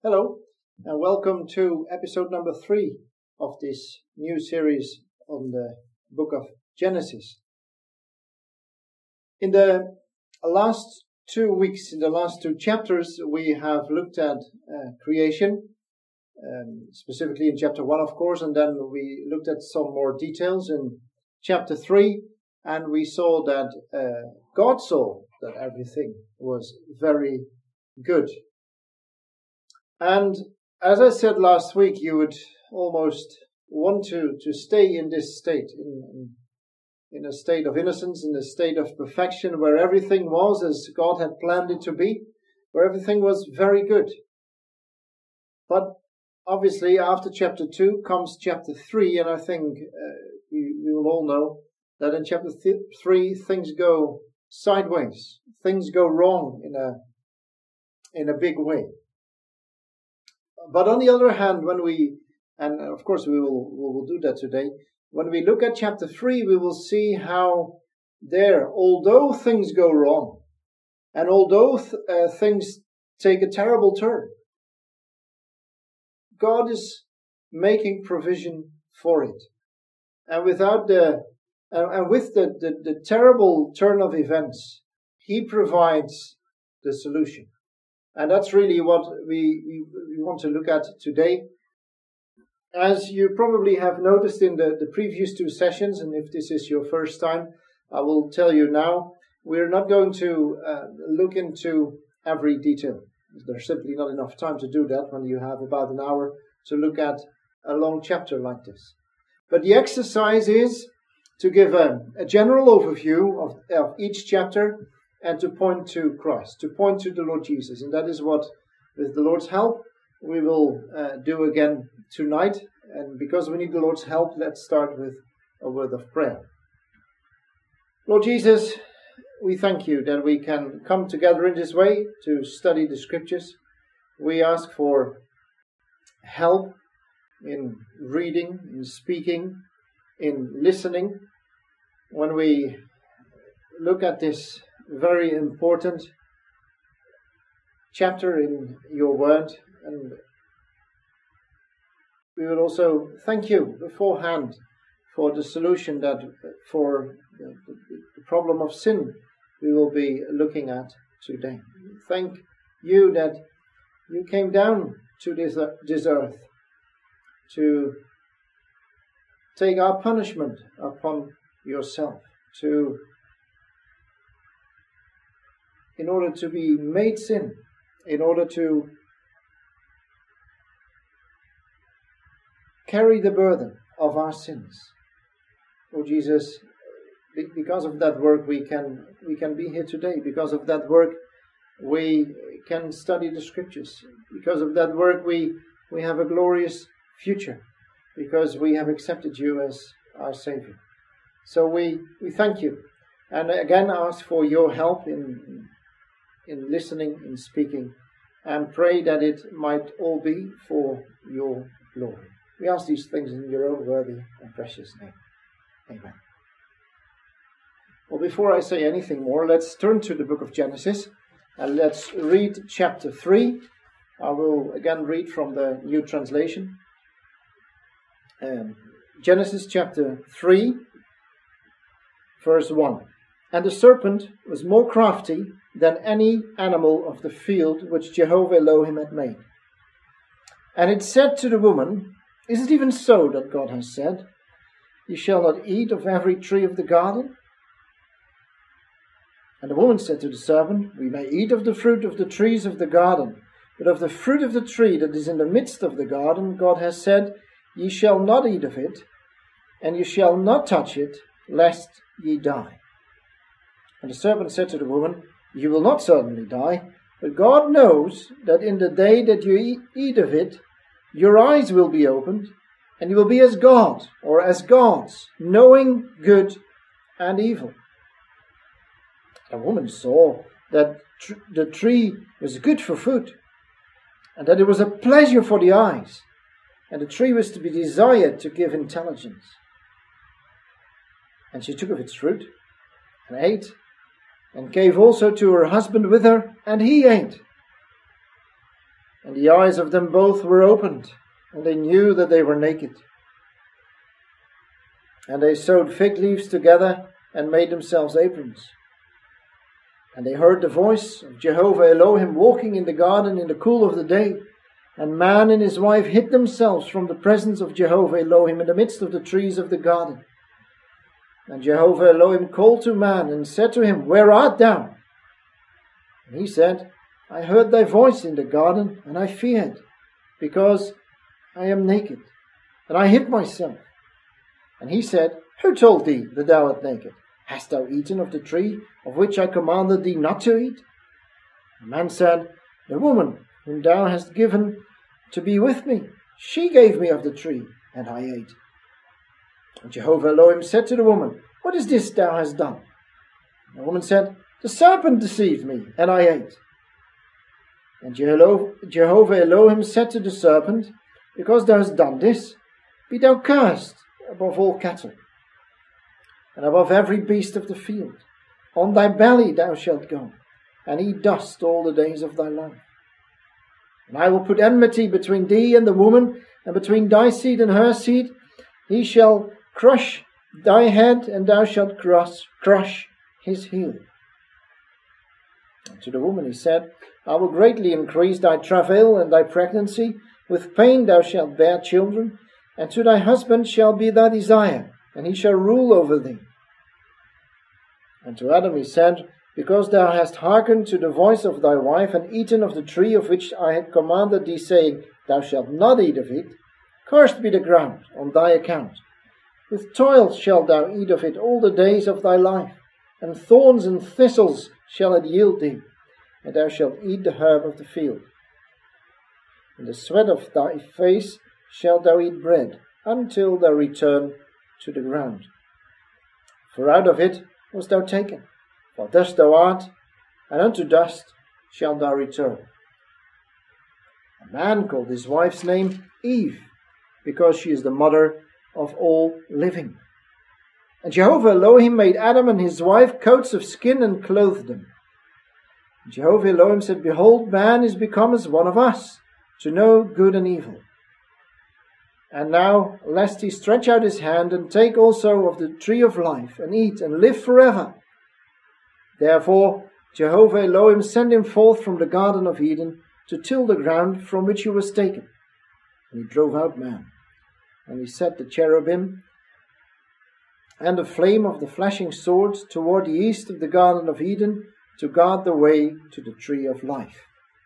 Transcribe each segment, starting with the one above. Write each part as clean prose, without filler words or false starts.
Hello, and welcome to episode number 3 of this new series on the book of Genesis. In the last 2 weeks, in the last 2 chapters, we have looked at creation, specifically in chapter 1, of course, and then we looked at some more details in chapter 3, and we saw that God saw that everything was very good. And as I said last week, you would almost want to stay in this state, in a state of innocence, in a state of perfection, where everything was as God had planned it to be, where everything was very good. But obviously, after chapter 2 comes chapter 3, and I think you will all know that in chapter 3 things go sideways, things go wrong in a big way. But on the other hand, and of course we will do that today, when we look at chapter 3, we will see how there, although things go wrong, and although things take a terrible turn, God is making provision for it. And with the terrible turn of events, He provides the solution. And that's really what we want to look at today. As you probably have noticed in the previous 2 sessions, and if this is your first time, I will tell you now, we're not going to look into every detail. There's simply not enough time to do that when you have about an hour to look at a long chapter like this. But the exercise is to give a general overview of each chapter, and to point to Christ, to point to the Lord Jesus. And that is what, with the Lord's help, we will do again tonight. And because we need the Lord's help, let's start with a word of prayer. Lord Jesus, we thank you that we can come together in this way to study the Scriptures. We ask for help in reading, in speaking, in listening. When we look at this very important chapter in your word, and we will also thank you beforehand for the solution that for the problem of sin we will be looking at today. Thank you that you came down to this earth to take our punishment upon yourself, in order to be made sin, in order to carry the burden of our sins. Oh Jesus, because of that work we can be here today. Because of that work we can study the Scriptures. Because of that work we have a glorious future, because we have accepted you as our Savior. So we thank you, and again ask for your help in listening, in speaking, and pray that it might all be for your glory. We ask these things in your own worthy and precious name. Amen. Well, before I say anything more, let's turn to the book of Genesis, and let's read chapter 3. I will again read from the New Translation. Genesis chapter 3, verse 1. And the serpent was more crafty than any animal of the field which Jehovah Elohim had made. And it said to the woman, Is it even so that God has said, You shall not eat of every tree of the garden? And the woman said to the serpent, We may eat of the fruit of the trees of the garden, but of the fruit of the tree that is in the midst of the garden, God has said, Ye shall not eat of it, and you shall not touch it, lest ye die. And the serpent said to the woman, You will not certainly die, but God knows that in the day that you eat of it, your eyes will be opened, and you will be as God, or as gods, knowing good and evil. The woman saw that the tree was good for food, and that it was a pleasure for the eyes, and the tree was to be desired to give intelligence. And she took of its fruit, and ate, and gave also to her husband with her, and he ate. And the eyes of them both were opened, and they knew that they were naked. And they sewed fig leaves together and made themselves aprons. And they heard the voice of Jehovah Elohim walking in the garden in the cool of the day. And man and his wife hid themselves from the presence of Jehovah Elohim in the midst of the trees of the garden. And Jehovah Elohim called to man and said to him, Where art thou? And he said, I heard thy voice in the garden, and I feared, because I am naked, and I hid myself. And he said, Who told thee that thou art naked? Hast thou eaten of the tree of which I commanded thee not to eat? The man said, The woman whom thou hast given to be with me, she gave me of the tree, and I ate. And Jehovah Elohim said to the woman, What is this thou hast done? And the woman said, The serpent deceived me, and I ate. And Jehovah Elohim said to the serpent, Because thou hast done this, be thou cursed above all cattle, and above every beast of the field. On thy belly thou shalt go, and eat dust all the days of thy life. And I will put enmity between thee and the woman, and between thy seed and her seed. He shall crush thy head, and thou shalt crush his heel. And to the woman he said, I will greatly increase thy travail and thy pregnancy. With pain thou shalt bear children, and to thy husband shall be thy desire, and he shall rule over thee. And to Adam he said, Because thou hast hearkened to the voice of thy wife, and eaten of the tree of which I had commanded thee, saying, Thou shalt not eat of it, cursed be the ground on thy account. With toil shalt thou eat of it all the days of thy life, and thorns and thistles shall it yield thee, and thou shalt eat the herb of the field. In the sweat of thy face shalt thou eat bread, until thou return to the ground. For out of it wast thou taken, for dust thou art, and unto dust shalt thou return. A man called his wife's name Eve, because she is the mother of all living. And Jehovah Elohim made Adam and his wife coats of skin and clothed them. And Jehovah Elohim said, Behold, man is become as one of us, to know good and evil. And now, lest he stretch out his hand and take also of the tree of life, and eat and live forever. Therefore Jehovah Elohim sent him forth from the Garden of Eden to till the ground from which he was taken. And he drove out man. And he set the cherubim and the flame of the flashing swords toward the east of the Garden of Eden to guard the way to the tree of life.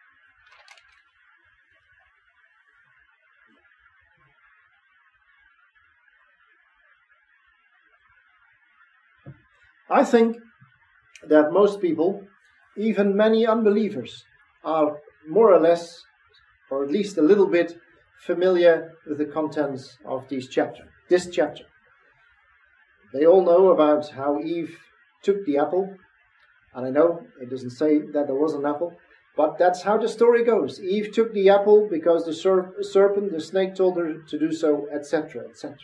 I think that most people, even many unbelievers, are more or less, or at least a little bit, familiar with the contents of this chapter. They all know about how Eve took the apple, and I know it doesn't say that there was an apple, but that's how the story goes. Eve took the apple because the serpent, the snake, told her to do so, etc., etc.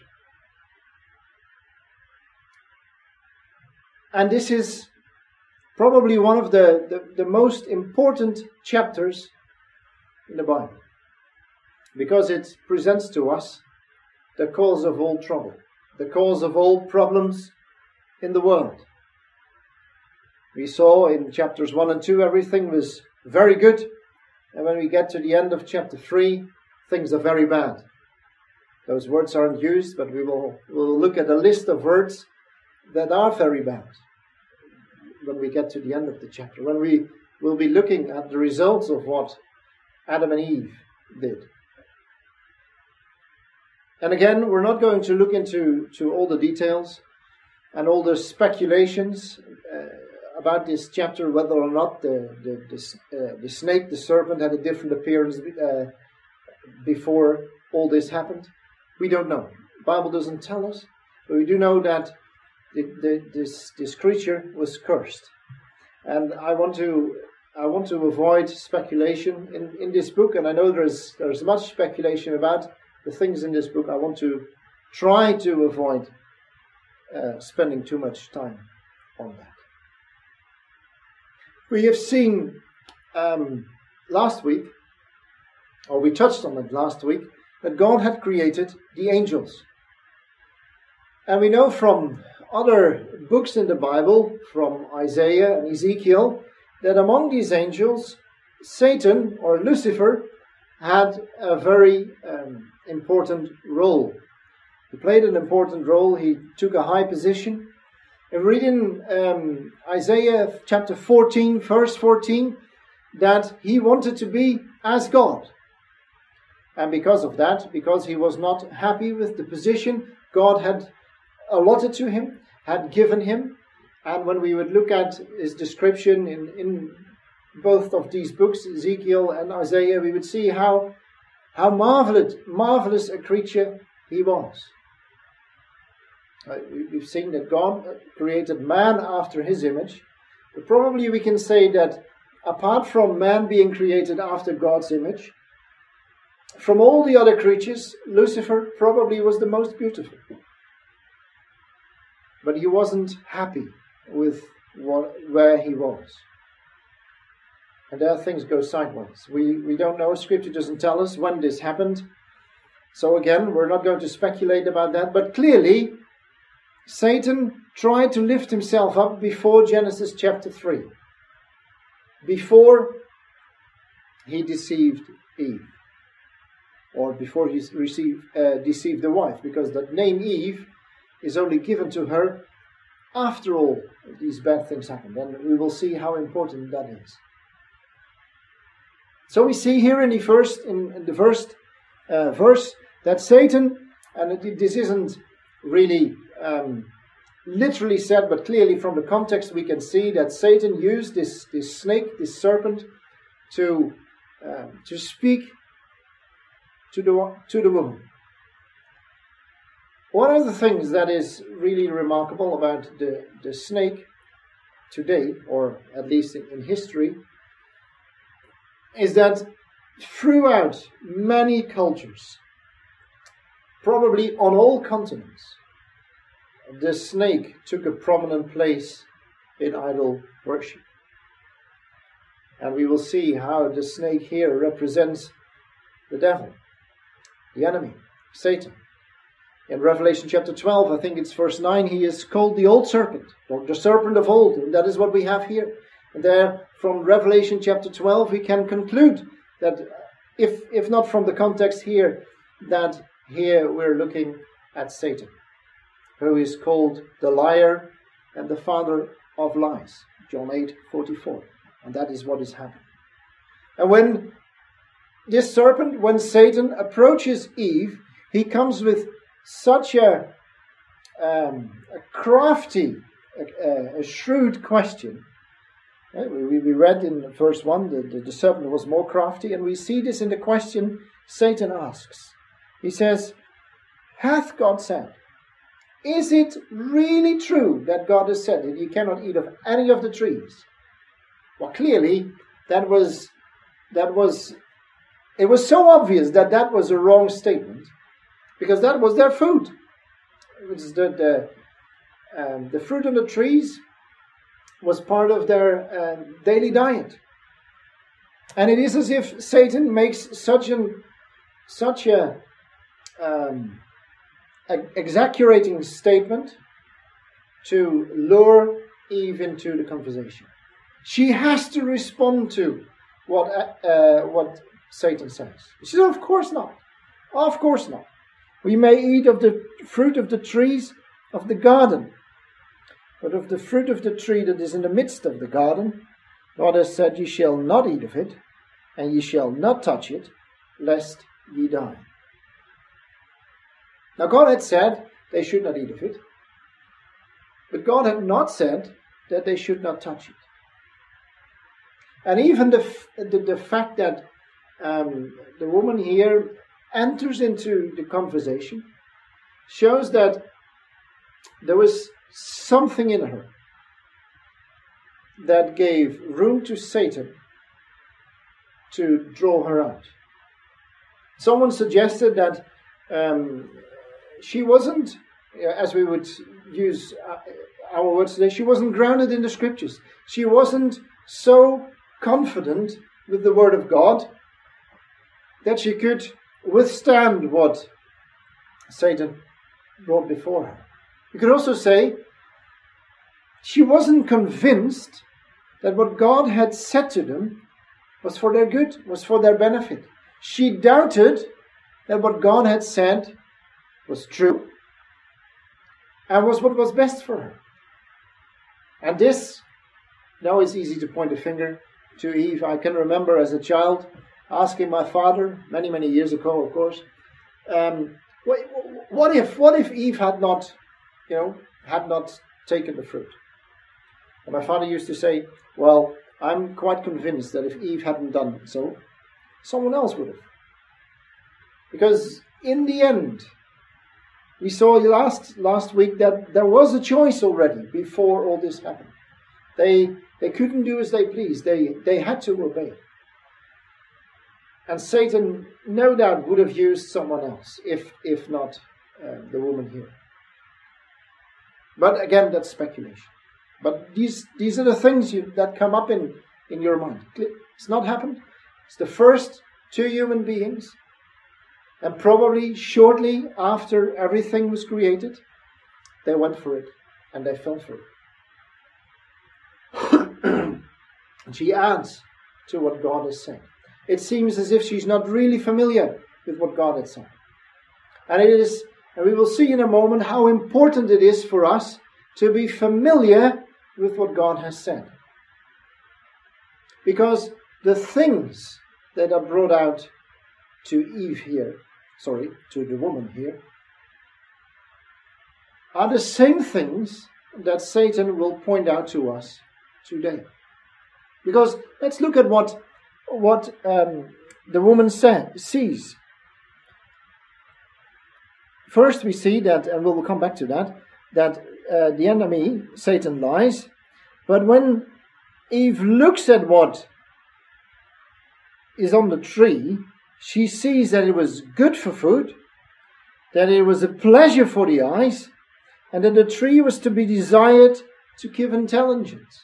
And this is probably one of the most important chapters in the Bible, because it presents to us the cause of all trouble, the cause of all problems in the world. We saw in chapters 1 and 2 everything was very good, and when we get to the end of chapter 3, things are very bad. Those words aren't used, but we'll look at a list of words that are very bad when we get to the end of the chapter, when we will be looking at the results of what Adam and Eve did. And again, we're not going to look into all the details and all the speculations about this chapter, whether or not the snake, the serpent, had a different appearance before all this happened. We don't know. The Bible doesn't tell us, but we do know that this creature was cursed. And I want to avoid speculation in this book, and I know there's much speculation about the things in this book. I want to try to avoid spending too much time on that. We have seen last week or we touched on it last week, that God had created the angels. And we know from other books in the Bible, from Isaiah and Ezekiel, that among these angels, Satan, or Lucifer, had a very important role. He played an important role. He took a high position. And read in Isaiah chapter 14, verse 14, that he wanted to be as God. And because of that, because he was not happy with the position God had allotted to him, had given him, and when we would look at his description in both of these books, Ezekiel and Isaiah, we would see how marvelous a creature he was. We've seen that God created man after his image, but probably we can say that apart from man being created after God's image, from all the other creatures, Lucifer probably was the most beautiful. But he wasn't happy with where he was. And there things go sideways. We don't know. Scripture doesn't tell us when this happened. So again, we're not going to speculate about that. But clearly, Satan tried to lift himself up before Genesis chapter 3. Before he deceived Eve. Or before he deceived the wife. Because that name Eve is only given to her after all these bad things happened. And we will see how important that is. So we see here in the first verse that Satan, and this isn't really literally said, but clearly from the context we can see that Satan used this snake, this serpent, to speak to the woman. One of the things that is really remarkable about the snake today, or at least in history, is that throughout many cultures, probably on all continents, the snake took a prominent place in idol worship. And we will see how the snake here represents the devil, the enemy, Satan. In Revelation chapter 12, I think it's verse 9, he is called the old serpent, or the serpent of old, and that is what we have here. And there, from Revelation chapter 12, we can conclude that, if not from the context here, that here we're looking at Satan, who is called the liar and the father of lies, John 8:44. And that is what is happening. And when this serpent, when Satan approaches Eve, he comes with such a crafty, a shrewd question. We read in verse 1 the serpent was more crafty, and we see this in the question Satan asks. He says, "Hath God said? Is it really true that God has said that you cannot eat of any of the trees?" Well, clearly, it was so obvious that was a wrong statement, because that was their food. It was the fruit on the trees was part of their daily diet. And it is as if Satan makes such a exaggerating statement to lure Eve into the conversation. She has to respond to what Satan says. She says, "Of course not. Of course not. We may eat of the fruit of the trees of the garden, but of the fruit of the tree that is in the midst of the garden, God has said, ye shall not eat of it, and ye shall not touch it, lest ye die." Now God had said they should not eat of it, but God had not said that they should not touch it. And even the fact that the woman here enters into the conversation shows that there was something in her that gave room to Satan to draw her out. Someone suggested that she wasn't, as we would use our words today, she wasn't grounded in the scriptures. She wasn't so confident with the word of God that she could withstand what Satan brought before her. You could also say she wasn't convinced that what God had said to them was for their good, was for their benefit. She doubted that what God had said was true and was what was best for her. And this, now it's easy to point a finger to Eve. I can remember as a child asking my father, many, many years ago, of course, what if Eve had not taken the fruit? And my father used to say, well, I'm quite convinced that if Eve hadn't done so, someone else would have. Because in the end, we saw last week that there was a choice already before all this happened. They couldn't do as they pleased. They had to obey. And Satan, no doubt, would have used someone else, if not the woman here. But again, that's speculation. But these are the things that come up in your mind. It's not happened. It's the first two human beings. And probably shortly after everything was created, they went for it. And they fell for it. And she adds to what God has said. It seems as if she's not really familiar with what God had said. And we will see in a moment how important it is for us to be familiar with what God has said. Because the things that are brought out to the woman here, are the same things that Satan will point out to us today. Because let's look at what the woman sees. First we see that, and we'll come back to that the enemy, Satan, lies. But when Eve looks at what is on the tree, she sees that it was good for food, that it was a pleasure for the eyes, and that the tree was to be desired to give intelligence.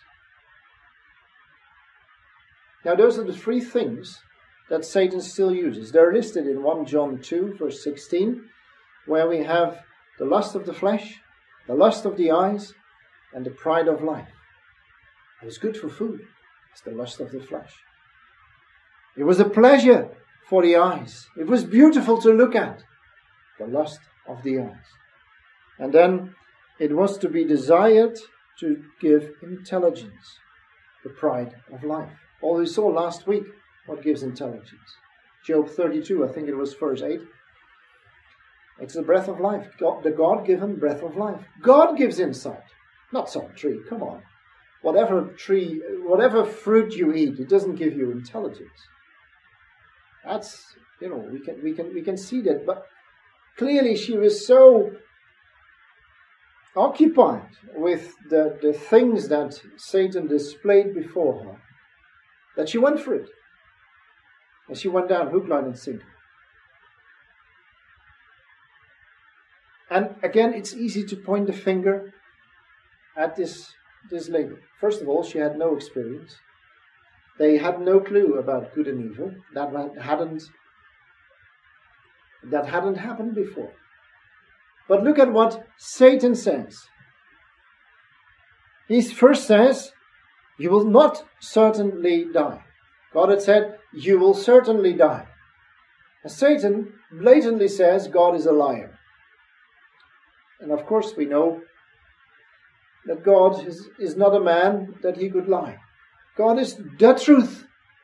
Now those are the three things that Satan still uses. They're listed in 1 John 2, verse 16, where we have the lust of the flesh, the lust of the eyes, and the pride of life. It was good for food. It's the lust of the flesh. It was a pleasure for the eyes. It was beautiful to look at. The lust of the eyes. And then it was to be desired to give intelligence. The pride of life. All we saw last week, what gives intelligence. Job 32, I think it was verse 8. It's the breath of life. The God-given breath of life. God gives insight. Not some tree, come on. Whatever fruit you eat, it doesn't give you intelligence. That's, we can see that. But clearly she was so occupied with the things that Satan displayed before her that she went for it. And she went down hook, line and sinker. And again, it's easy to point the finger at this lady. First of all, she had no experience. They had no clue about good and evil. That hadn't happened before. But look at what Satan says. He first says, you will not certainly die. God had said, you will certainly die. And Satan blatantly says, God is a liar. And of course we know that God is not a man that he could lie. God is the truth.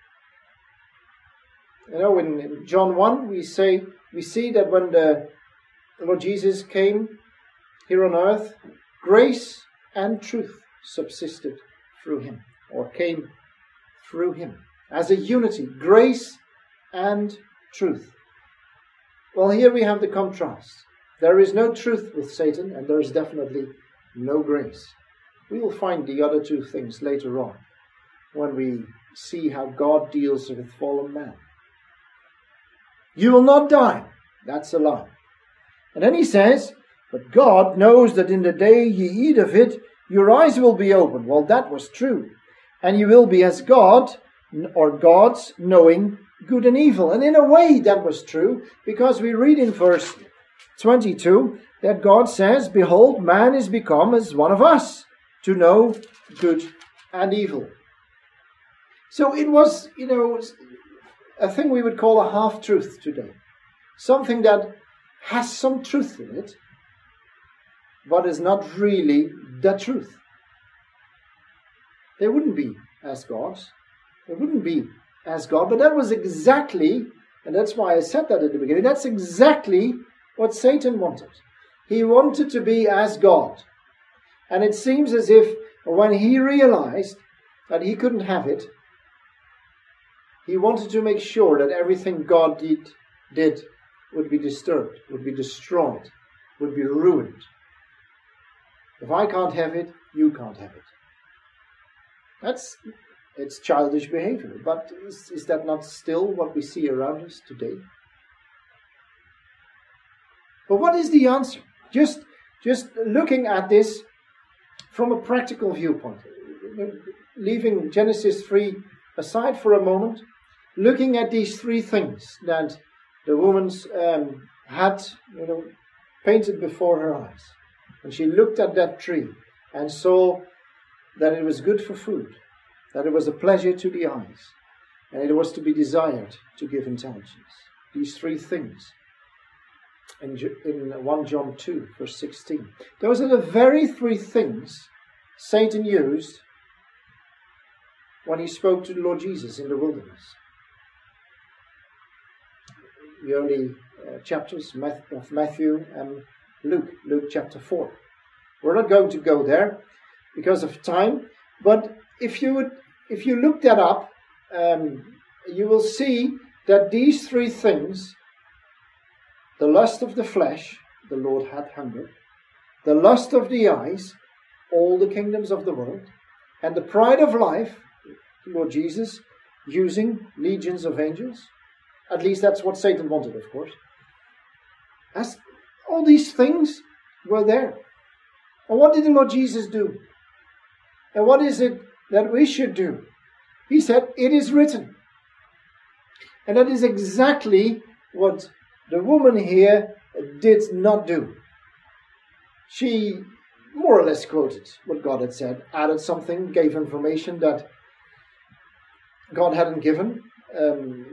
In John 1 we see that when the Lord Jesus came here on earth, grace and truth subsisted through him, or came through him. As a unity, grace and truth. Well, here we have the contrast. There is no truth with Satan, and there is definitely no grace. We will find the other two things later on, when we see how God deals with fallen man. You will not die. That's a lie. And then he says, but God knows that in the day ye eat of it, your eyes will be opened. Well, that was true. And you will be as God, or gods, knowing good and evil. And in a way that was true, because we read in verse 22 that God says, behold, man is become as one of us, to know good and evil. So it was, a thing we would call a half-truth today. Something that has some truth in it, but is not really the truth. They wouldn't be as gods. They wouldn't be as God. But that was exactly, and that's why I said that at the beginning, that's exactly what Satan wanted. He wanted to be as God. And it seems as if when he realized that he couldn't have it, he wanted to make sure that everything God did would be disturbed, would be destroyed, would be ruined. If I can't have it, you can't have it. It's childish behavior, but is that not still what we see around us today? But what is the answer? Just looking at this from a practical viewpoint, leaving Genesis 3 aside for a moment, looking at these three things that the woman had painted before her eyes. And she looked at that tree and saw that it was good for food, that it was a pleasure to the eyes, and it was to be desired to give intelligence. These three things in 1 John 2, verse 16. Those are the very three things Satan used when he spoke to the Lord Jesus in the wilderness. The early chapters of Matthew and Luke chapter 4. We're not going to go there because of time, but if you look that up, you will see that these three things, the lust of the flesh, the Lord had hunger, the lust of the eyes, all the kingdoms of the world, and the pride of life, the Lord Jesus using legions of angels. At least that's what Satan wanted, of course. As all these things were there. And what did the Lord Jesus do? And what is it that we should do? He said, it is written. And that is exactly what the woman here did not do. She more or less quoted what God had said, added something, gave information that God hadn't given. And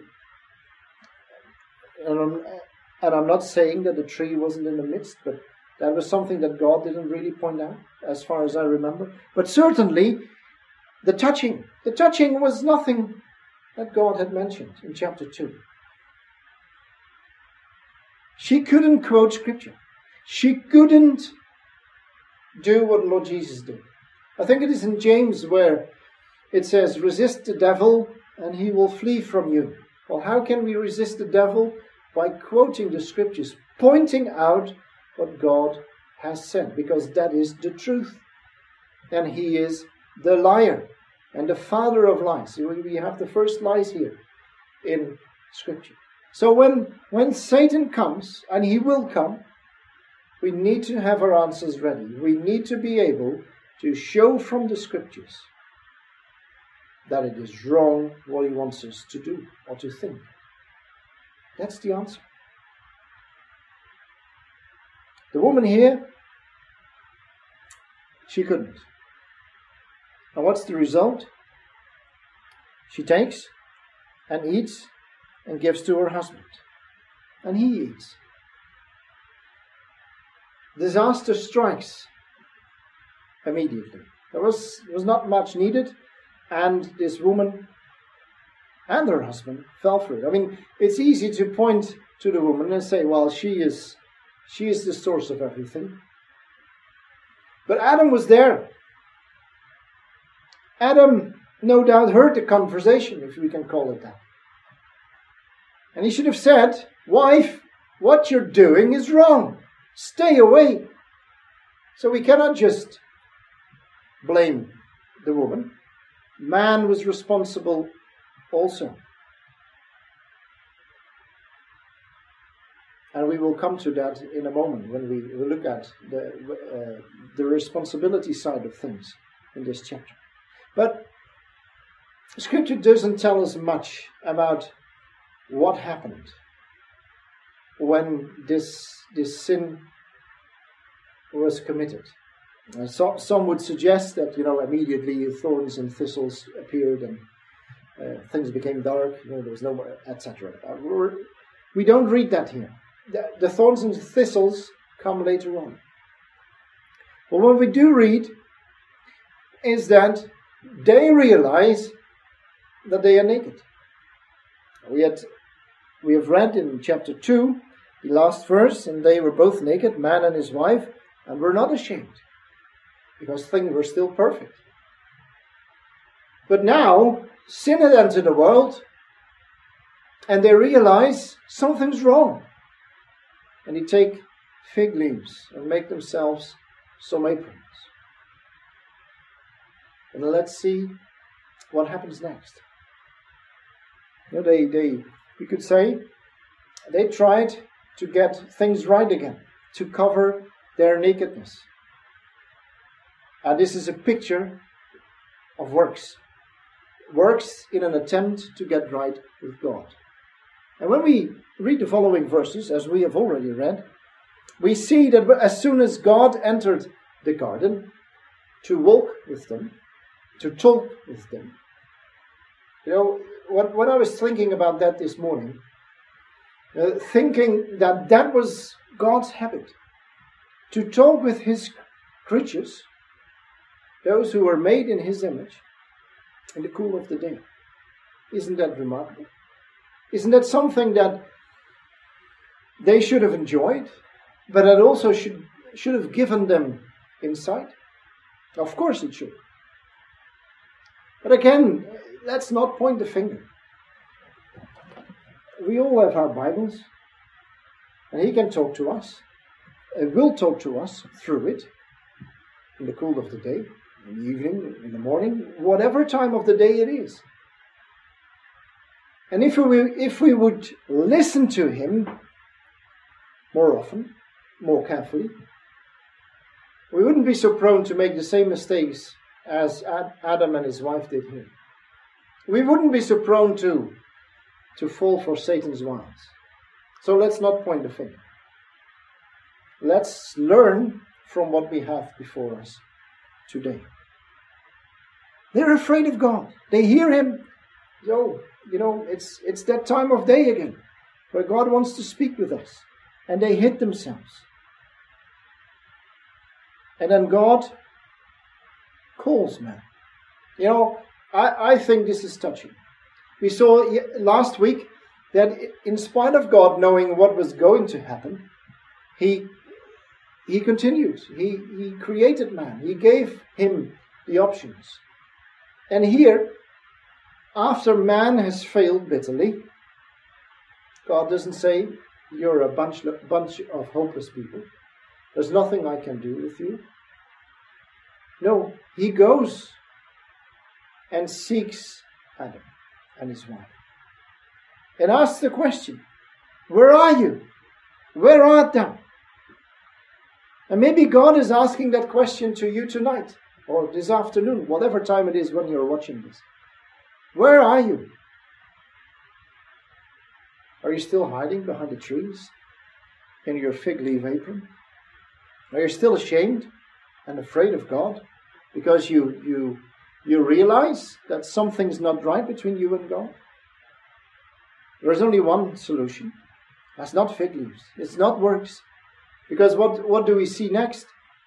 I'm not saying that the tree wasn't in the midst, but that was something that God didn't really point out, as far as I remember. But certainly, the touching was nothing that God had mentioned in chapter 2. She couldn't quote Scripture. She couldn't do what Lord Jesus did. I think it is in James where it says, resist the devil and he will flee from you. Well, how can we resist the devil? By quoting the Scriptures, pointing out what God has said, because that is the truth. And he is the liar and the father of lies. We have the first lies here in Scripture. So when Satan comes, and he will come, we need to have our answers ready. We need to be able to show from the Scriptures that it is wrong what he wants us to do or to think. That's the answer. The woman here, she couldn't. And what's the result? She takes and eats and gives to her husband. And he eats. Disaster strikes immediately. There was not much needed, and this woman and her husband fell for it. I mean, it's easy to point to the woman and say, well, she is the source of everything. But Adam was there. Adam no doubt heard the conversation, if we can call it that. And he should have said, wife, what you're doing is wrong. Stay away. So we cannot just blame the woman. Man was responsible also. And we will come to that in a moment when we look at the responsibility side of things in this chapter. But Scripture doesn't tell us much about what happened when this sin was committed. Some would suggest that, immediately thorns and thistles appeared and things became dark, there was no more, etc. We don't read that here. The thorns and thistles come later on. But what we do read is that they realize that they are naked. We have read in chapter 2, the last verse, and they were both naked, man and his wife, and were not ashamed, because things were still perfect. But now, sin had entered the world, and they realize something's wrong. And they take fig leaves and make themselves some aprons. And let's see what happens next. We could say, they tried to get things right again, to cover their nakedness. And this is a picture of works. Works in an attempt to get right with God. And when we read the following verses, as we have already read, we see that as soon as God entered the garden to walk with them, to talk with them, when I was thinking about that this morning, thinking that was God's habit, to talk with His creatures, those who were made in His image, in the cool of the day. Isn't that remarkable? Isn't that something that they should have enjoyed, but that also should have given them insight? Of course it should. But again, let's not point the finger. We all have our Bibles, and He can talk to us, and will talk to us through it, in the cool of the day, in the evening, in the morning, whatever time of the day it is. And if we would listen to Him more often, more carefully, we wouldn't be so prone to make the same mistakes as Adam and his wife did here. We wouldn't be so prone to fall for Satan's wiles. So let's not point the finger. Let's learn from what we have before us today. They're afraid of God. They hear Him. It's that time of day again where God wants to speak with us. And they hid themselves. And then God calls man. I think this is touching. We saw last week that in spite of God knowing what was going to happen, He continued. He created man. He gave him the options. And here, after man has failed bitterly, God doesn't say, you're a bunch of hopeless people. There's nothing I can do with you. No, He goes and seeks Adam and his wife. And asks the question, where are you? Where art thou? And maybe God is asking that question to you tonight, or this afternoon, whatever time it is when you're watching this. Where are you? Are you still hiding behind the trees in your fig leaf apron? Are you still ashamed and afraid of God because you realize that something's not right between you and God? There's only one solution. That's not fig leaves. It's not works. Because what do we see next?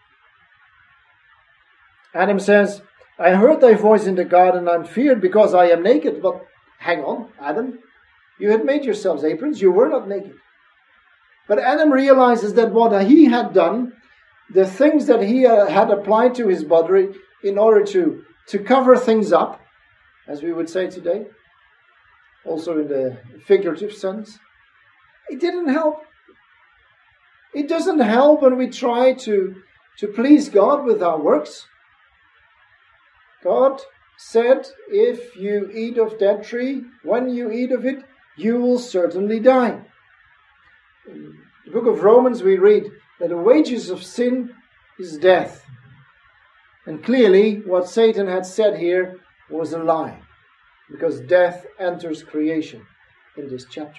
Adam says, I heard thy voice in the garden, I'm feared because I am naked. But hang on, Adam. You had made yourselves aprons. You were not naked. But Adam realizes that what he had done, the things that he had applied to his body in order to cover things up, as we would say today, also in the figurative sense, it didn't help. It doesn't help when we try to please God with our works. God said, if you eat of that tree, when you eat of it, you will certainly die. In the book of Romans we read that the wages of sin is death. And clearly what Satan had said here was a lie, because death enters creation. in this chapter.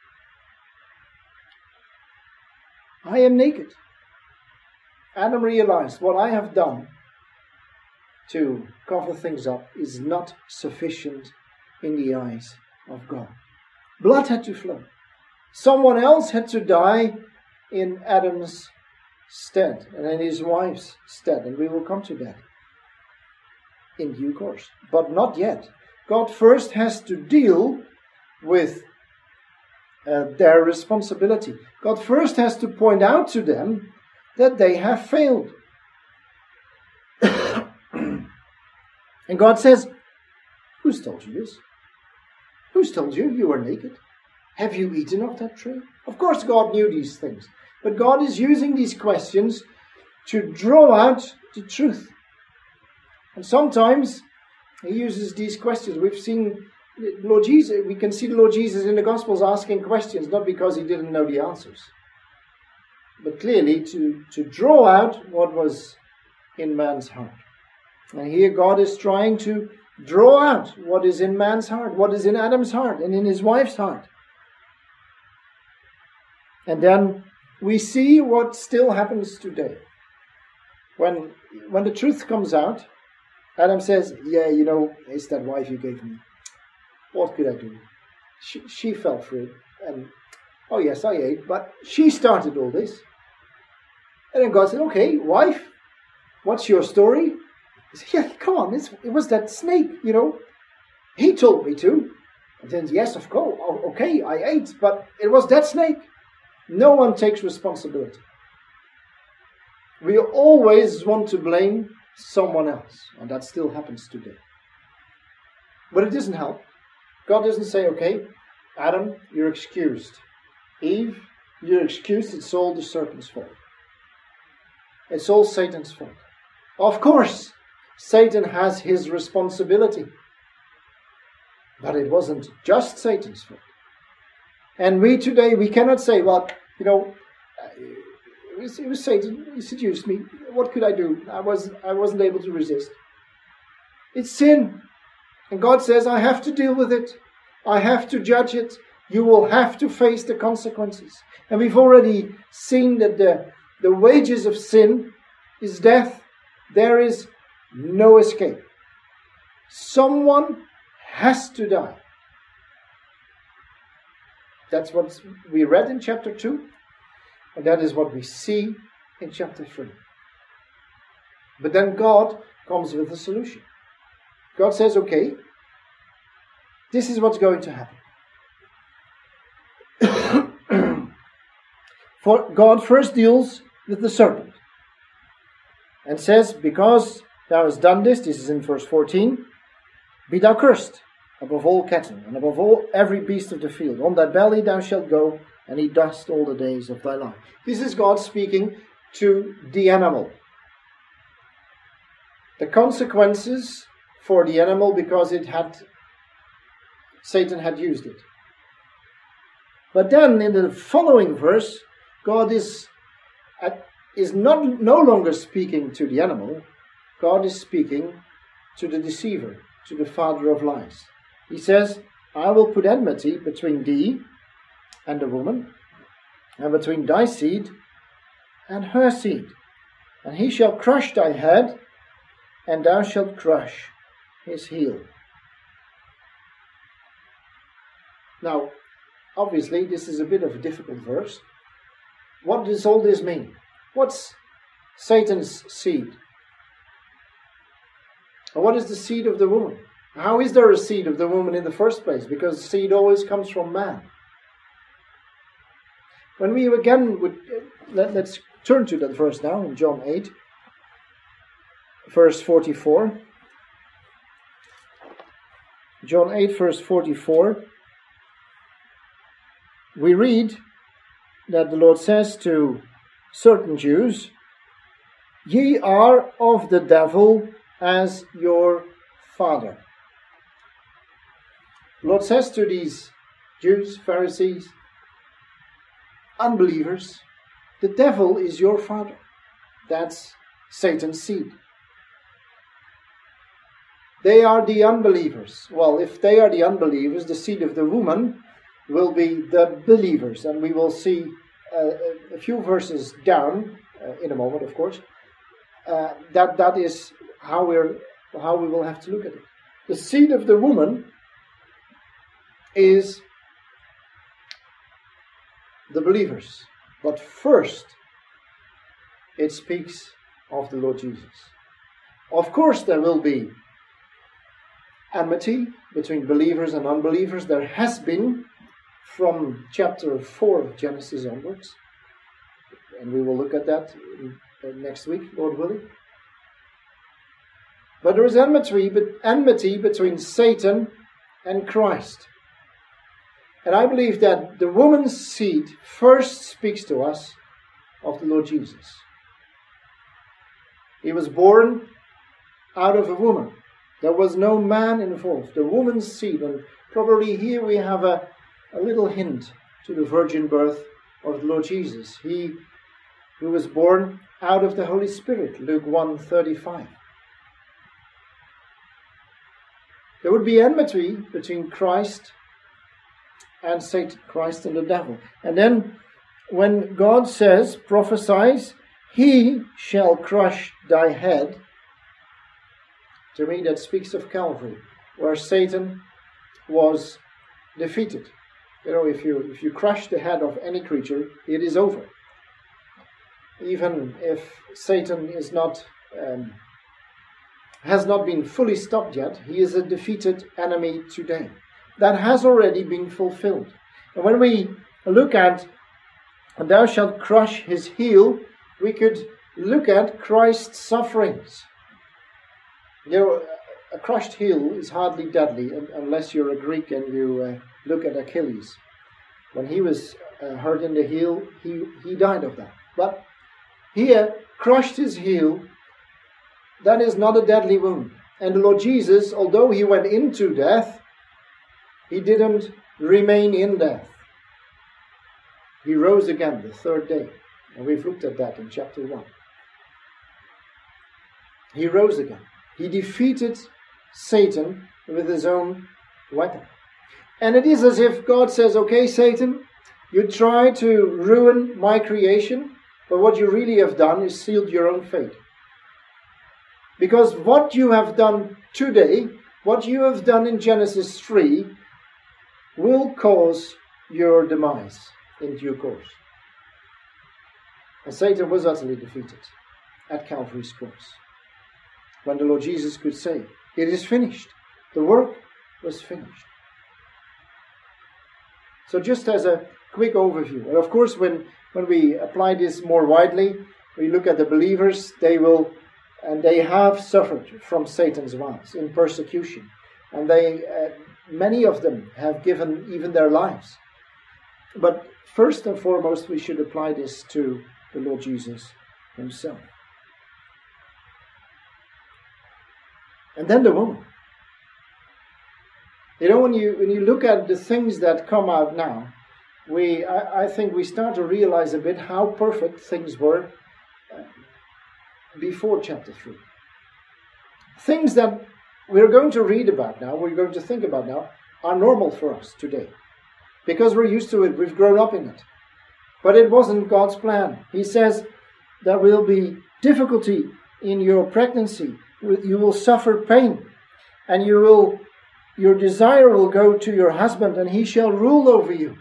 I am naked. Adam realized what I have done to cover things up is not sufficient in the eyes of God. Blood had to flow. Someone else had to die in Adam's stead and in his wife's stead, and we will come to that in due course. But not yet. God first has to deal with their responsibility. God first has to point out to them that they have failed. And God says, who's told you this? Who's told you you are naked? Have you eaten of that tree? Of course God knew these things. But God is using these questions to draw out the truth. And sometimes He uses these questions. We've seen Lord Jesus, we can see the Lord Jesus in the Gospels asking questions, not because He didn't know the answers, but clearly to draw out what was in man's heart. And here God is trying to draw out what is in man's heart, what is in Adam's heart and in his wife's heart. And then we see what still happens today. When the truth comes out, Adam says, yeah, it's that wife you gave me. What could I do? She fell for it. And, oh yes, I ate, but she started all this. And then God said, okay, wife, what's your story? He said, yeah, come on, it was that snake, He told me to. And then, yes, of course, okay, I ate, but it was that snake. No one takes responsibility. We always want to blame someone else, and that still happens today. But it doesn't help. God doesn't say, okay, Adam, you're excused. Eve, you're excused. It's all the serpent's fault. It's all Satan's fault. Of course, Satan has his responsibility. But it wasn't just Satan's fault. And we today, we cannot say, well, it was Satan. He seduced me. What could I do? I wasn't able to resist. It's sin. And God says, I have to deal with it. I have to judge it. You will have to face the consequences. And we've already seen that the wages of sin is death. There is no escape. Someone has to die. That's what we read in chapter 2. And that is what we see in chapter 3. But then God comes with a solution. God says, okay, this is what's going to happen. For God first deals with the serpent. And says, because thou hast done this is in verse 14, be thou cursed above all cattle, and above all every beast of the field. On thy belly thou shalt go, and eat dust all the days of thy life. This is God speaking to the animal. The consequences for the animal because Satan had used it. But then in the following verse, God is no longer speaking to the animal. God is speaking to the deceiver, to the father of lies. He says, I will put enmity between thee and the woman, and between thy seed and her seed. And he shall crush thy head, and thou shalt crush his heel. Now, obviously, this is a bit of a difficult verse. What does all this mean? What's Satan's seed? And what is the seed of the woman? How is there a seed of the woman in the first place? Because seed always comes from man. When we again let's turn to that verse now in John 8, verse 44. John 8, verse 44. We read that the Lord says to certain Jews, ye are of the devil as your father. The Lord says to these Jews, Pharisees, unbelievers, the devil is your father. That's Satan's seed. They are the unbelievers. Well, if they are the unbelievers, the seed of the woman, will be the believers. And we will see a few verses down, in a moment, of course, that is how we will have to look at it. The seed of the woman is the believers. But first, it speaks of the Lord Jesus. Of course, there will be enmity between believers and unbelievers. There has been from chapter 4 of Genesis onwards. And we will look at that next week, Lord willing. But there is enmity between Satan and Christ. And I believe that the woman's seed first speaks to us of the Lord Jesus. He was born out of a woman. There was no man involved. The woman's seed. And probably here we have a little hint to the virgin birth of the Lord Jesus. He who was born out of the Holy Spirit. Luke 1:35. There would be enmity between Christ and Satan, Christ and the devil. And then when God says, prophesies, he shall crush thy head, to me that speaks of Calvary, where Satan was defeated. You know, if you crush the head of any creature, it is over. Even if Satan is not has not been fully stopped yet, he is a defeated enemy today. That has already been fulfilled. And when we look at, and thou shalt crush his heel, we could look at Christ's sufferings. You know, a crushed heel is hardly deadly unless you're a Greek and you look at Achilles. When he was hurt in the heel, he died of that. But here, crushed his heel, that is not a deadly wound. And the Lord Jesus, although he went into death, he didn't remain in death. He rose again the third day. And we've looked at that in chapter 1. He rose again. He defeated Satan with his own weapon. And it is as if God says, okay, Satan, you try to ruin my creation, but what you really have done is sealed your own fate. Because what you have done today, what you have done in Genesis 3, will cause your demise in due course. And Satan was utterly defeated at Calvary's cross, when the Lord Jesus could say, it is finished. The work was finished. So just as a quick overview, and of course when we apply this more widely, we look at the believers, they have suffered from Satan's wiles in persecution. And many of them have given even their lives. But first and foremost, we should apply this to the Lord Jesus himself. And then the woman. You know, when you look at the things that come out now, I think we start to realize a bit how perfect things were before chapter 3. Things that we're going to read about now, we're going to think about now, are normal for us today. Because we're used to it, we've grown up in it. But it wasn't God's plan. He says there will be difficulty in your pregnancy. You will suffer pain. And your desire will go to your husband, and he shall rule over you.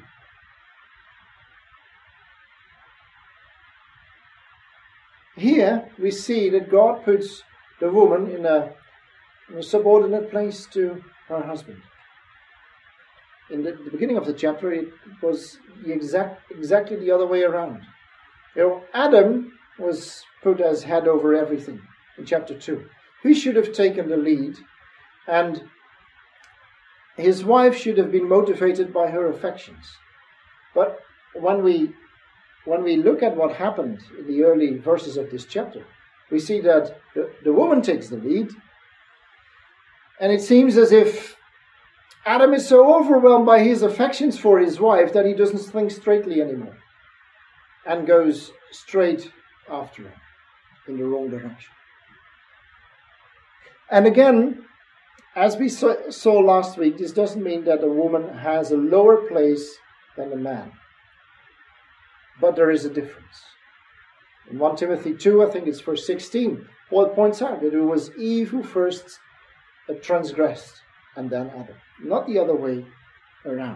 Here we see that God puts the woman in a subordinate place to her husband. In the beginning of the chapter, it was exactly the other way around. You know, Adam was put as head over everything in chapter 2. He should have taken the lead, and his wife should have been motivated by her affections. But when we look at what happened in the early verses of this chapter, we see that the woman takes the lead, and it seems as if Adam is so overwhelmed by his affections for his wife that he doesn't think straightly anymore and goes straight after her in the wrong direction. And again, As we saw last week, this doesn't mean that a woman has a lower place than a man. But there is a difference. In 1 Timothy 2, I think it's verse 16, Paul points out that it was Eve who first transgressed and then Adam. Not the other way around.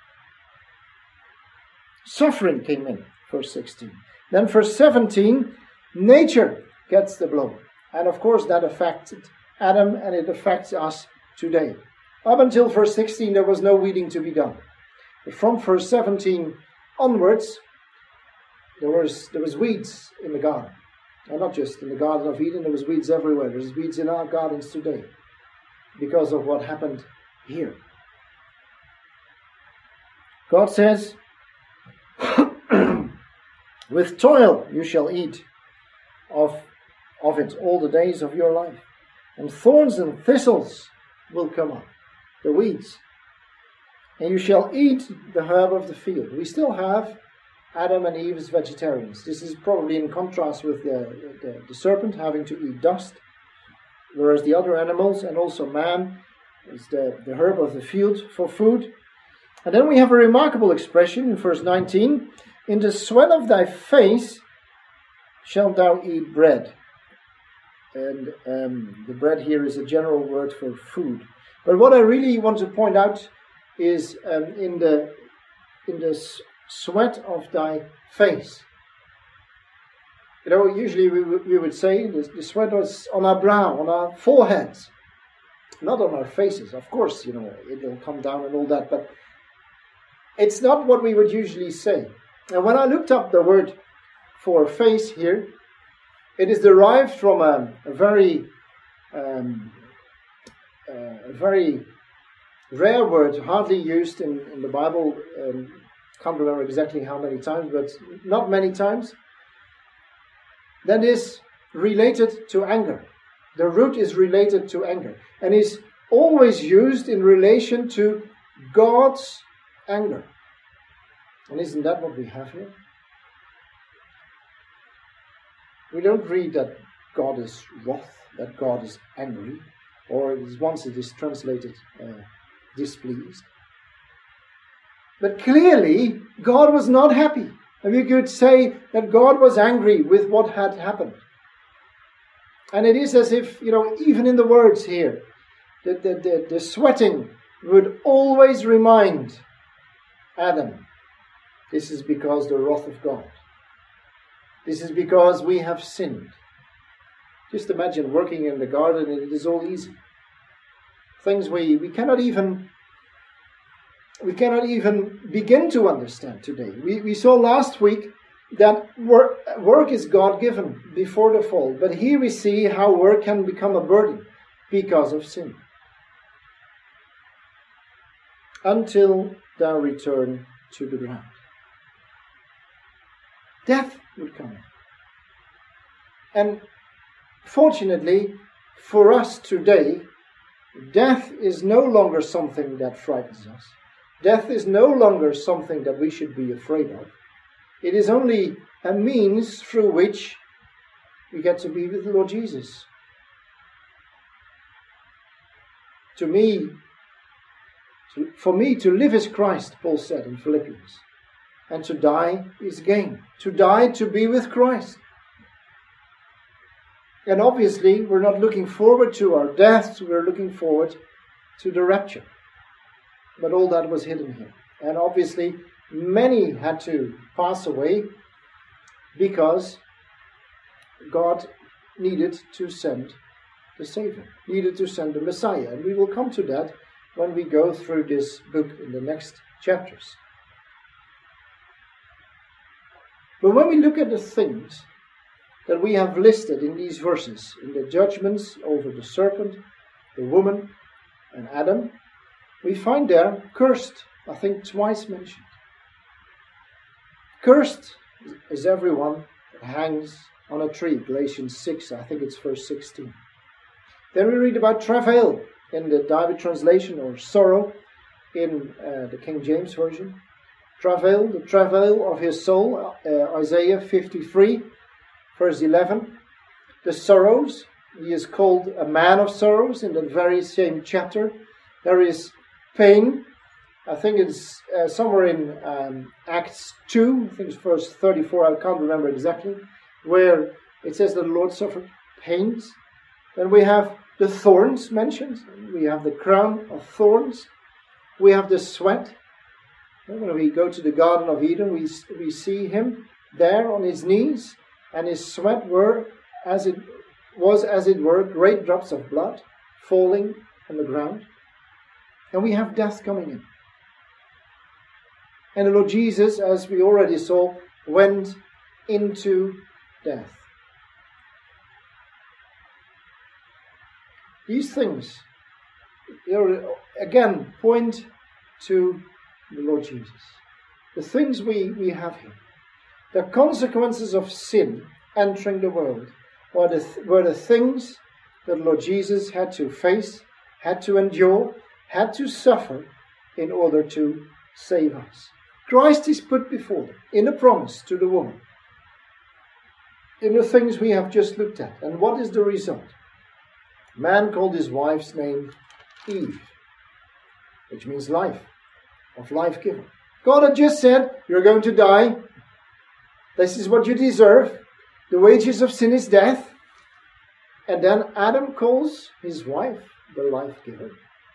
Suffering came in, verse 16. Then verse 17, nature gets the blow. And of course that affected Adam and it affects us today. Up until verse 16 there was no weeding to be done. But from verse 17 onwards there was weeds in the garden. And not just in the Garden of Eden, there was weeds everywhere. There's weeds in our gardens today because of what happened here. God says, with toil you shall eat of it all the days of your life. And thorns and thistles will come up, the weeds. And you shall eat the herb of the field. We still have Adam and Eve as vegetarians. This is probably in contrast with the serpent having to eat dust, whereas the other animals and also man is the herb of the field for food. And then we have a remarkable expression in verse 19, in the sweat of thy face shalt thou eat bread. And the bread here is a general word for food. But what I really want to point out is in the sweat of thy face. You know, usually we would say the sweat was on our brow, on our foreheads, not on our faces. Of course, you know, it'll come down and all that, but it's not what we would usually say. And when I looked up the word for face here, it is derived from a very rare word, hardly used in the Bible. Can't remember exactly how many times, but not many times. That is related to anger. The root is related to anger and is always used in relation to God's anger. And isn't that what we have here? We don't read that God is wrath, that God is angry, or once it is translated displeased. But clearly, God was not happy. And we could say that God was angry with what had happened. And it is as if, you know, even in the words here, the sweating would always remind Adam, this is because the wrath of God. This is because we have sinned. Just imagine working in the garden and it is all easy. Things we cannot even begin to understand today. We saw last week that work is God-given before the fall. But here we see how work can become a burden because of sin. Until thou return to the ground. Death would come. And fortunately for us today, death is no longer something that frightens us. Death is no longer something that we should be afraid of. It is only a means through which we get to be with the Lord Jesus. For me to live is Christ, Paul said in Philippians. And to die is gain. To die to be with Christ. And obviously we're not looking forward to our deaths, we're looking forward to the rapture. But all that was hidden here. And obviously many had to pass away because God needed to send the Savior, needed to send the Messiah. And we will come to that when we go through this book in the next chapters. But when we look at the things that we have listed in these verses, in the judgments over the serpent, the woman, and Adam, we find there cursed, I think twice mentioned. Cursed is everyone that hangs on a tree, Galatians 6, I think it's verse 16. Then we read about travail in the David translation, or sorrow in the King James Version. Travail, the travail of his soul, Isaiah 53, verse 11. The sorrows, He is called a man of sorrows in that very same chapter. There is pain. I think it's somewhere in Acts 2, I think it's verse 34, I can't remember exactly, where it says that the Lord suffered pains. Then we have the thorns mentioned. We have the crown of thorns. We have the sweat. When we go to the Garden of Eden, we see him there on his knees, and his sweat was, as it were, great drops of blood falling on the ground. And we have death coming in. And the Lord Jesus, as we already saw, went into death. These things, again, point to the Lord Jesus. The things we have here. The consequences of sin entering the world were the things that Lord Jesus had to face, had to endure, had to suffer in order to save us. Christ is put before them in a promise to the woman, in the things we have just looked at. And what is the result? Man called his wife's name Eve, which means life, of life giver. God had just said, you're going to die. This is what you deserve. The wages of sin is death. And then Adam calls his wife the life giver.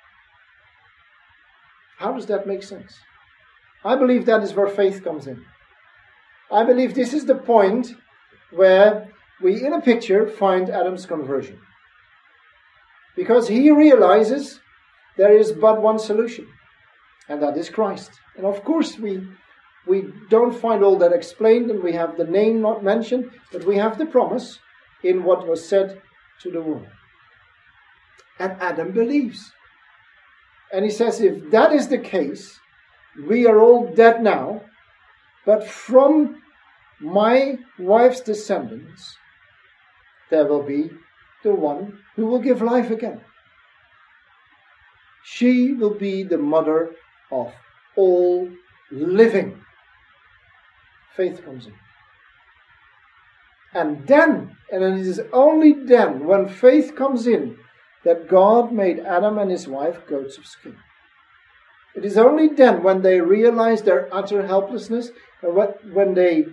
How does that make sense? I believe that is where faith comes in. I believe this is the point where we, in a picture, find Adam's conversion. Because he realizes there is but one solution, and that is Christ. And of course we don't find all that explained, and we have the name not mentioned, but we have the promise in what was said to the woman. And Adam believes. And he says, if that is the case, we are all dead now, but from my wife's descendants, there will be the one who will give life again. She will be the mother of all living. Faith comes in. And it is only then, when faith comes in, that God made Adam and his wife goats of skin. It is only then, when they realize their utter helplessness, and when they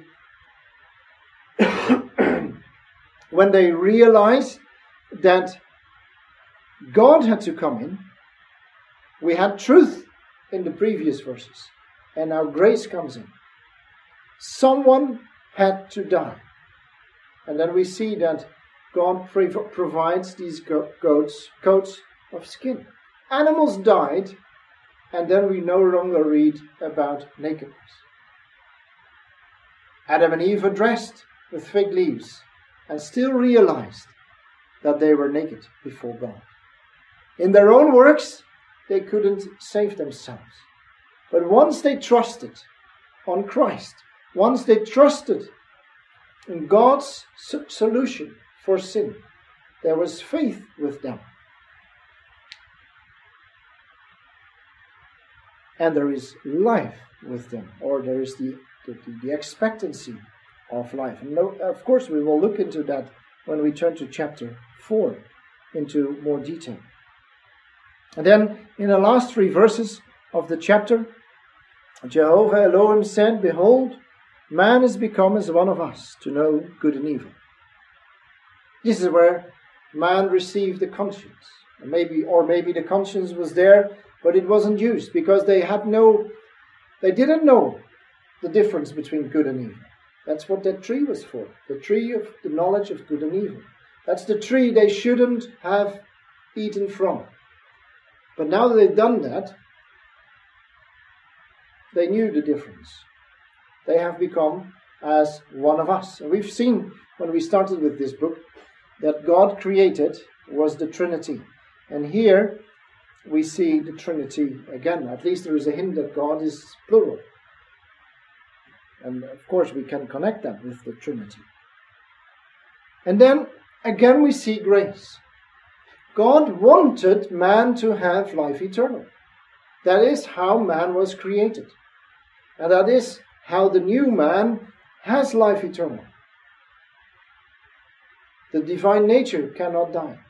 when they realize that God had to come in. We had truth in the previous verses, and now grace comes in. Someone had to die. And then we see that God provides these coats of skin. Animals died, and then we no longer read about nakedness. Adam and Eve were dressed with fig leaves and still realized that they were naked before God. In their own works, they couldn't save themselves. But once they trusted on Christ, once they trusted in God's solution for sin, there was faith with them. And there is life with them, or there is the expectancy of life. And of course, we will look into that when we turn to chapter 4 into more detail. And then in the last 3 verses of the chapter, Jehovah Elohim said, behold, man is become as one of us to know good and evil. This is where man received the conscience. And maybe the conscience was there, but it wasn't used because they didn't know the difference between good and evil. That's what that tree was for. The tree of the knowledge of good and evil. That's the tree they shouldn't have eaten from. But now that they've done that, they knew the difference. They have become as one of us. And we've seen when we started with this book that God created was the Trinity. And here we see the Trinity again. At least there is a hint that God is plural. And of course we can connect that with the Trinity. And then again we see grace. God wanted man to have life eternal. That is how man was created. And that is how the new man has life eternal. The divine nature cannot die,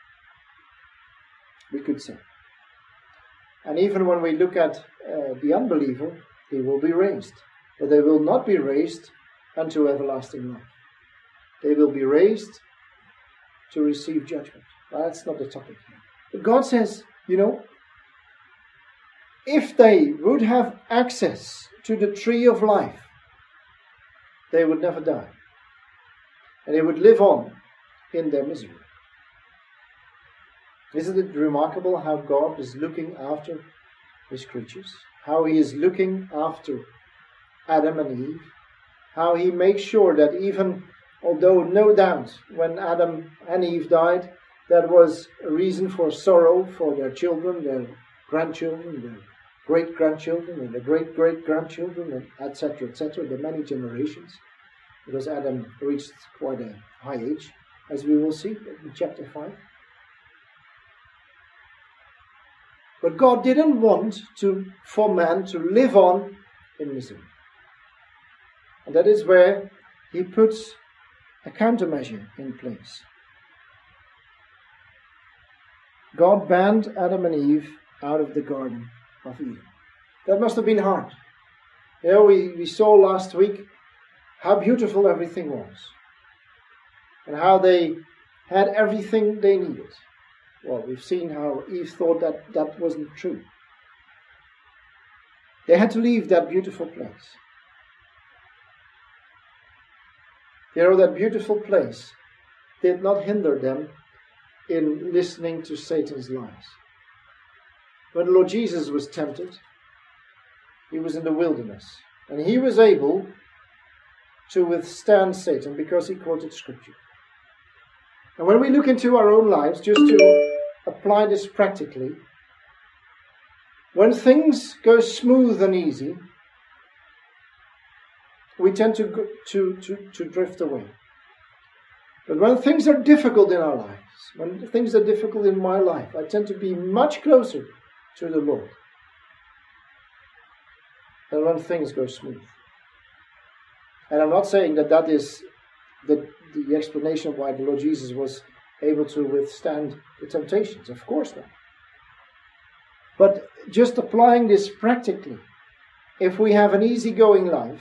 we could say. And even when we look at the unbeliever, he will be raised. But they will not be raised unto everlasting life. They will be raised to receive judgment. Well, that's not the topic here. But God says, if they would have access to the tree of life, they would never die. And they would live on in their misery. Isn't it remarkable how God is looking after His creatures? How He is looking after Adam and Eve? How He makes sure that even, although no doubt when Adam and Eve died, that was a reason for sorrow for their children, their grandchildren, their great-grandchildren, and their great-great-grandchildren, and etc., the many generations, because Adam reached quite a high age, as we will see in chapter 5. But God didn't want for man to live on in misery. And that is where He puts a countermeasure in place. God banned Adam and Eve out of the Garden of Eden. That must have been hard. We saw last week how beautiful everything was. And how they had everything they needed. Well, we've seen how Eve thought that wasn't true. They had to leave that beautiful place. That beautiful place did not hinder them in listening to Satan's lies. When the Lord Jesus was tempted, He was in the wilderness. And He was able to withstand Satan because He quoted Scripture. And when we look into our own lives, just to apply this practically, when things go smooth and easy, we tend to drift away. But when things are difficult in our lives, when things are difficult in my life, I tend to be much closer to the Lord than when things go smooth. And I'm not saying that is the explanation of why the Lord Jesus was able to withstand the temptations. Of course not. But just applying this practically, if we have an easygoing life,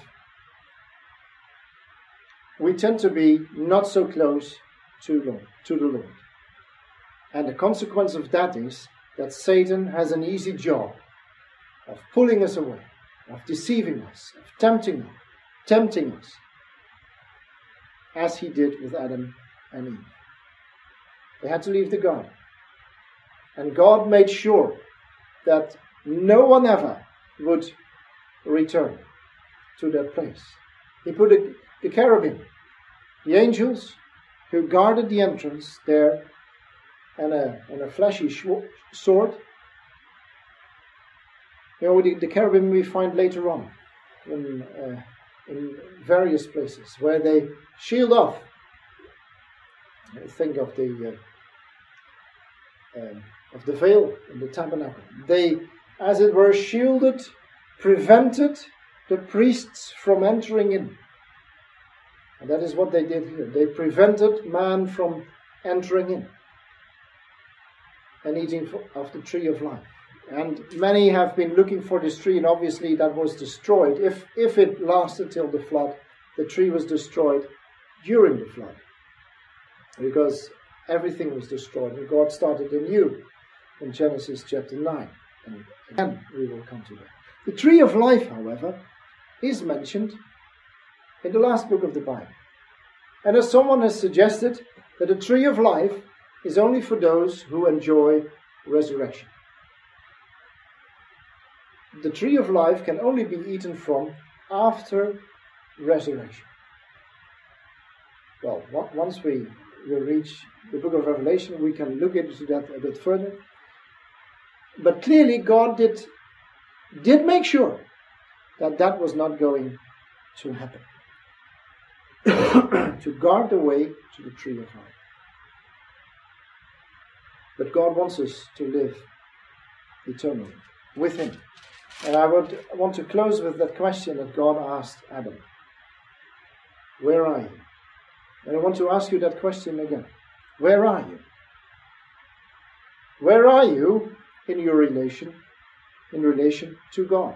we tend to be not so close to the Lord. And the consequence of that is that Satan has an easy job of pulling us away, of deceiving us, of tempting us, as he did with Adam and Eve. They had to leave the garden. And God made sure that no one ever would return to that place. He put the cherubim, the angels who guarded the entrance there, and a fleshy sword. The cherubim we find later on in various places where they shield off. Think of the veil in the tabernacle. They, as it were, shielded, prevented the priests from entering in. And that is what they did here. They prevented man from entering in and eating of the tree of life. And many have been looking for this tree, and obviously that was destroyed. If it lasted till the flood, the tree was destroyed during the flood, because everything was destroyed, and God started anew in Genesis chapter 9. And again, we will come to that. The tree of life, however, is mentioned in the last book of the Bible. And as someone has suggested, that the tree of life is only for those who enjoy resurrection. The tree of life can only be eaten from after resurrection. Well, once we reach the book of Revelation, we can look into that a bit further. But clearly God did make sure that was not going to happen. To guard the way to the tree of life. But God wants us to live eternally with Him. And I want to close with that question that God asked Adam. Where are you? And I want to ask you that question again. Where are you? Where are you in your relation to God?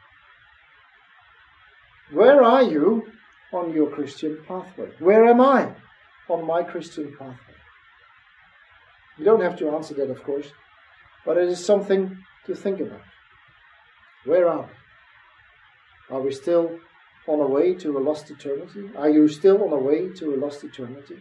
Where are you on your Christian pathway? Where am I on my Christian pathway? You don't have to answer that, of course, but it is something to think about. Where are we? Are we still on a way to a lost eternity? Are you still on a way to a lost eternity?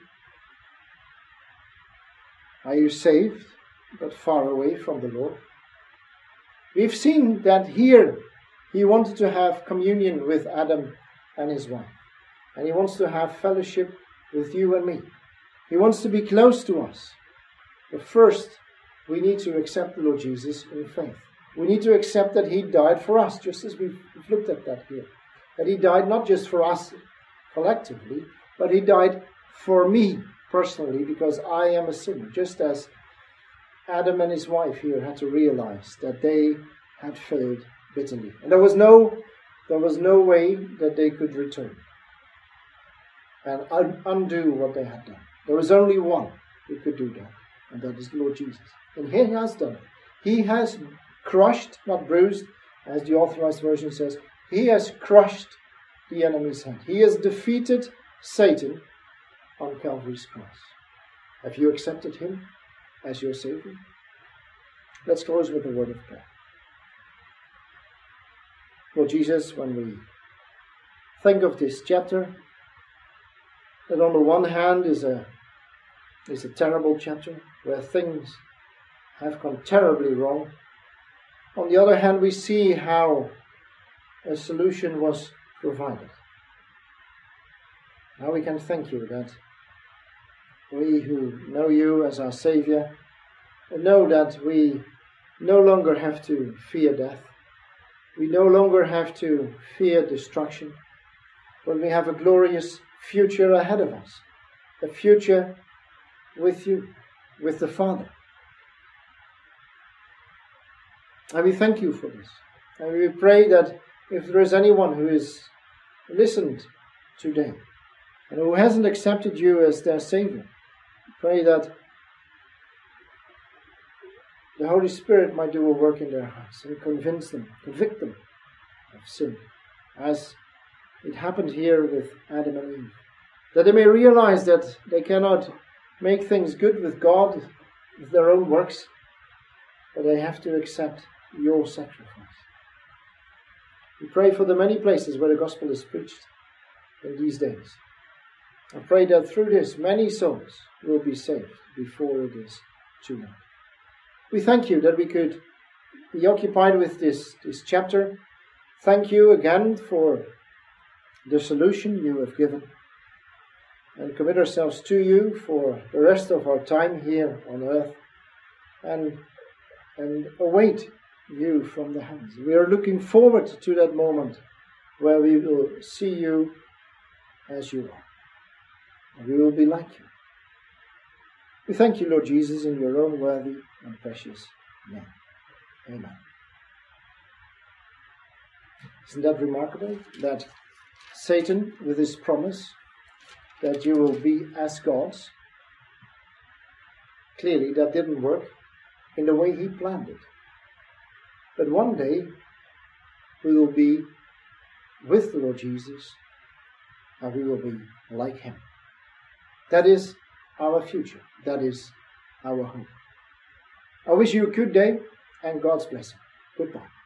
Are you saved, but far away from the Lord? We've seen that here he wanted to have communion with Adam and his wife. And he wants to have fellowship with you and me. He wants to be close to us. But first, we need to accept the Lord Jesus in faith. We need to accept that he died for us, just as we've looked at that here. That he died not just for us collectively, but he died for me personally, because I am a sinner. Just as Adam and his wife here had to realize that they had failed bitterly. And there was no way that they could return and undo what they had done. There was only one who could do that, and that is the Lord Jesus. And he has done it. He has crushed, not bruised, as the Authorized Version says, he has crushed the enemy's head. He has defeated Satan on Calvary's cross. Have you accepted him as your Savior? Let's close with a word of prayer. Lord Jesus, when we think of this chapter, that on the one hand is a terrible chapter where things have gone terribly wrong. On the other hand, we see how a solution was provided. Now we can thank you that we who know you as our Savior know that we no longer have to fear death. We no longer have to fear destruction, but we have a glorious future ahead of us. A future with you, with the Father. And we thank you for this. And we pray that if there is anyone who has listened today and who hasn't accepted you as their Savior, pray that the Holy Spirit might do a work in their hearts and convince them, convict them of sin, as it happened here with Adam and Eve. That they may realize that they cannot make things good with God with their own works, but they have to accept your sacrifice. We pray for the many places where the gospel is preached in these days. I pray that through this many souls will be saved before it is too late. We thank you that we could be occupied with this chapter. Thank you again for the solution you have given, and commit ourselves to you for the rest of our time here on earth, and await you from the heavens. We are looking forward to that moment where we will see you as you are, and we will be like you. We thank you, Lord Jesus, in your own worthy and precious name. Amen. Isn't that remarkable? That Satan, with his promise that you will be as gods, clearly that didn't work in the way he planned it. But one day we will be with the Lord Jesus, and we will be like him. That is our future. That is our hope. I wish you a good day and God's blessing. Goodbye.